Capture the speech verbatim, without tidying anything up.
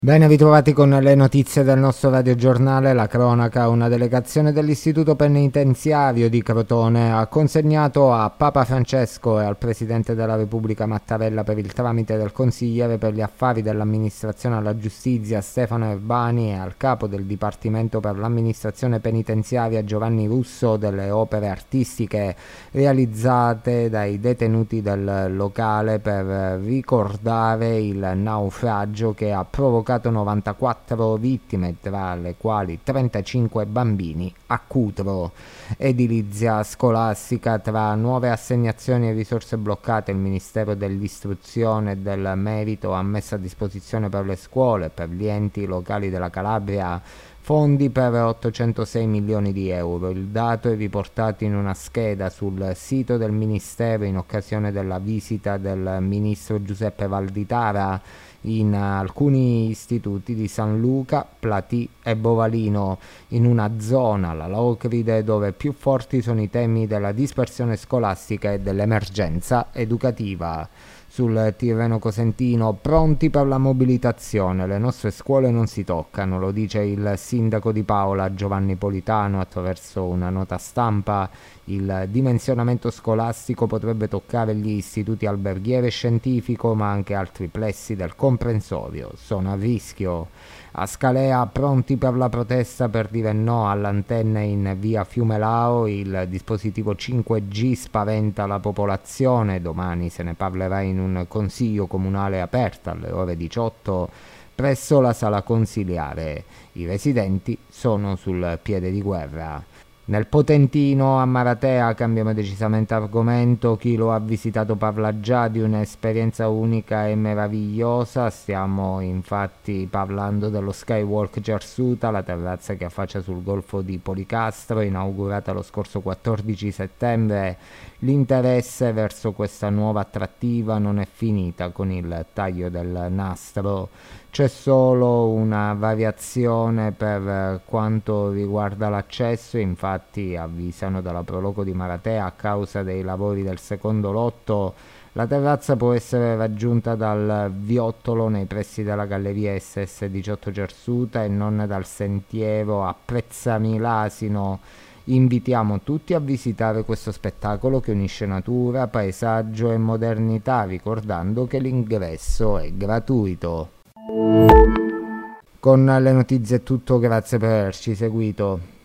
Ben ritrovati con le notizie del nostro radiogiornale. La cronaca: una delegazione dell'Istituto Penitenziario di Crotone ha consegnato a Papa Francesco e al Presidente della Repubblica Mattarella, per il tramite del consigliere per gli affari dell'amministrazione alla giustizia Stefano Erbani, e al capo del Dipartimento per l'amministrazione penitenziaria Giovanni Russo, delle opere artistiche realizzate dai detenuti del locale per ricordare il naufragio che ha provocato novantaquattro vittime, tra le quali trentacinque bambini, a Cutro. Edilizia scolastica: tra nuove assegnazioni e risorse bloccate, il Ministero dell'Istruzione e del Merito ha messo a disposizione per le scuole e per gli enti locali della Calabria fondi per ottocentosei milioni di euro. Il dato è riportato in una scheda sul sito del Ministero in occasione della visita del Ministro Giuseppe Valditara in alcuni istituti di San Luca, Platì e Bovalino, in una zona, la Locride, dove più forti sono i temi della dispersione scolastica e dell'emergenza educativa. Sul Tirreno Cosentino: pronti per la mobilitazione, le nostre scuole non si toccano, lo dice il sindaco di Paola Giovanni Politano attraverso una nota stampa. Il dimensionamento scolastico potrebbe toccare gli istituti alberghiere e scientifico, ma anche altri plessi del comprensorio sono a rischio. A Scalea: pronti per la protesta per dire no all'antenna in via Fiumelao, il dispositivo cinque G spaventa la popolazione, domani se ne parlerà in un consiglio comunale aperto alle ore diciotto presso la sala consiliare. I residenti sono sul piede di guerra. Nel Potentino, a Maratea, cambiamo decisamente argomento. Chi lo ha visitato parla già di un'esperienza unica e meravigliosa. Stiamo infatti parlando dello Skywalk Gersuta, la terrazza che affaccia sul golfo di Policastro, inaugurata lo scorso quattordici settembre. L'interesse verso questa nuova attrattiva non è finita con il taglio del nastro. C'è solo una variazione per quanto riguarda l'accesso. Infatti, avvisano dalla Proloco di Maratea, a causa dei lavori del secondo lotto, la terrazza può essere raggiunta dal viottolo nei pressi della galleria S S diciotto Gersuta e non dal sentiero a Prezzani l'Asino. Invitiamo tutti a visitare questo spettacolo che unisce natura, paesaggio e modernità, ricordando che l'ingresso è gratuito. Con le notizie è tutto, grazie per averci seguito.